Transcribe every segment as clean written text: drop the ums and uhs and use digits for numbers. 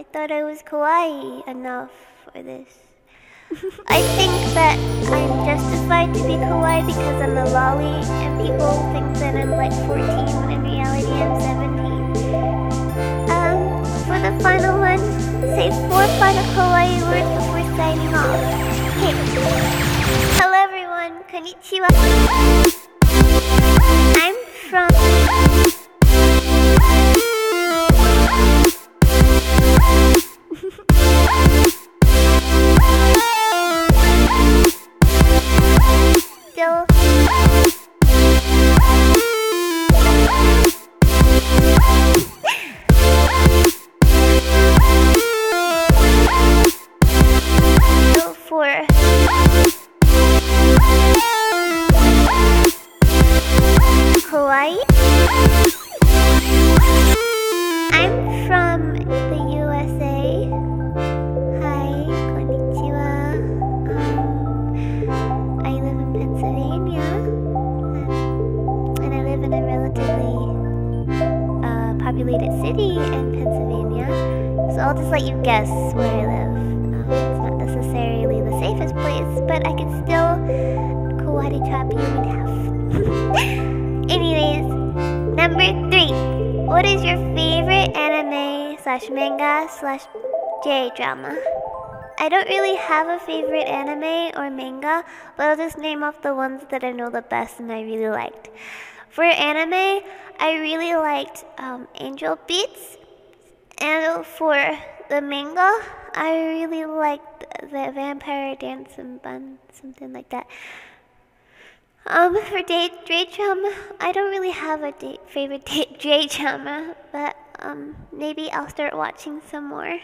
thought I was kawaii enough for this. I think that I'm justified to be kawaii because I'm a lolly and people think that I'm like 14 when in reality I'm 17. For the final one, say 4 final kawaii words before signing off. Okay. Hello everyone, konnichiwa. I'm from... Still... For Hawaii. I'm from the USA. Hi, konnichiwa. I live in Pennsylvania, and I live in a relatively populated city in Pennsylvania. So I'll just let you guess where I live. It's not necessarily the safest place, but I can still karate chop you in half. Anyways, number 3. What is your favorite anime/manga/J-drama? I don't really have a favorite anime or manga, but I'll just name off the ones that I know the best and I really liked. For anime, I really liked Angel Beats, and for the manga, I really liked the Vampire Dance and Bun, something like that. For J-drama, I don't really have a favorite J-drama, but maybe I'll start watching some more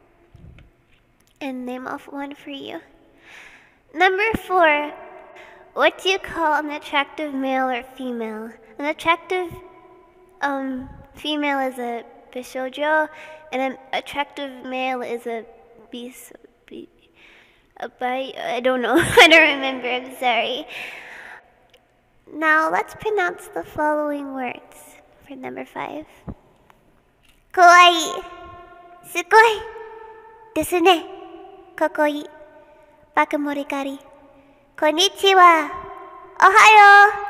and name off one for you. Number 4, what do you call an attractive male or female? An attractive female is a bishoujo, and an attractive male is a I don't know. I don't remember. I'm sorry. Now let's pronounce the following words for number 5. Kawaii. Sugoi. Desu ne. Kokoi. Bakamorikari. Konnichiwa. Ohayo.